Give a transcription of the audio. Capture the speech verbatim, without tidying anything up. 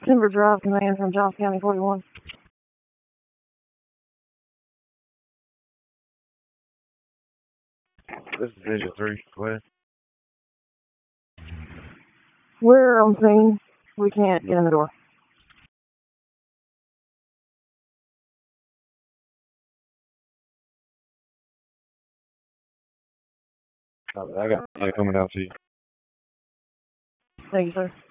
Timber Drive Command from Johnson County forty-one. This is Vision three. Go ahead. We're on scene. We can't get in the door. I got somebody coming out to you. Thank you, sir.